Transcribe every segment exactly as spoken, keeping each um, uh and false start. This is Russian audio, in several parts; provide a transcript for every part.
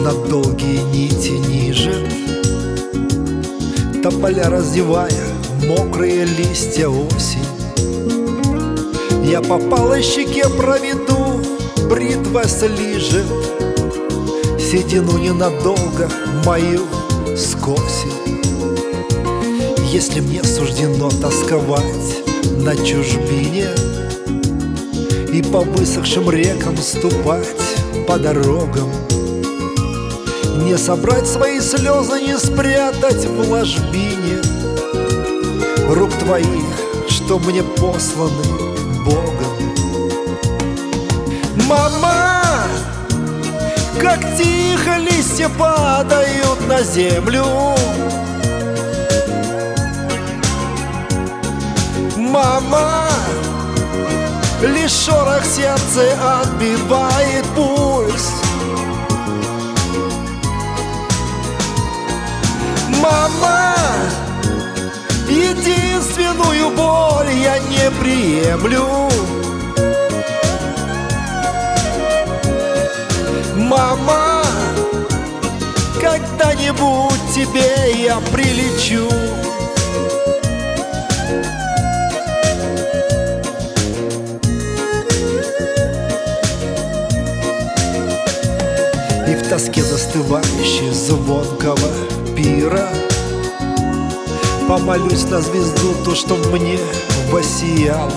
на долгие нити ниже, тополя раздевая мокрые листья осень. Я по палой щеке проведу, бритва слижет седину ненадолго мою скосит. Если мне суждено тосковать на чужбине и по высохшим рекам ступать по дорогам, не собрать свои слезы, не спрятать в ложбине рук твоих, что мне посланы Богом. Мама, как тихо листья падают на землю. Мама, лишь шорох сердца отбивает пульс. Мама, единственную боль я не приемлю. Мама, когда-нибудь тебе я прилечу. И в тоске застывающей звонкого пира помолюсь на звезду, ту, что мне воссияла.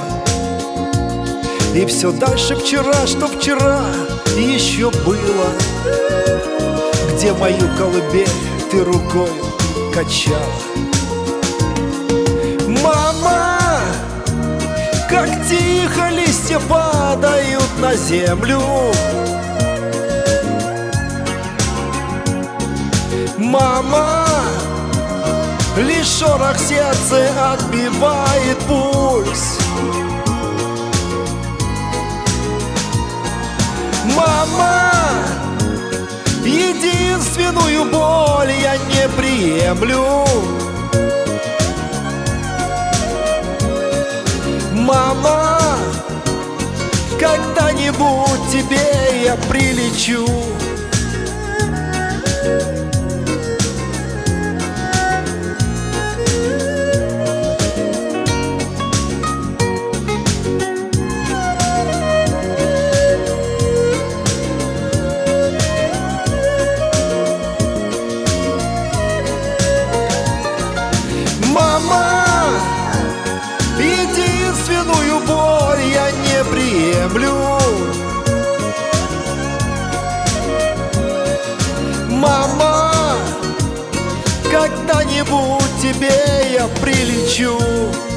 И все дальше вчера, что вчера еще было, где мою колыбель ты рукой качала. Мама, как тихо листья падают на землю. Мама, лишь шорох сердца отбивает пульс. Мама, единственную боль я не приемлю. Мама, когда-нибудь тебе я прилечу. Мама, единственную боль я не приемлю. Мама, когда-нибудь тебе я прилечу.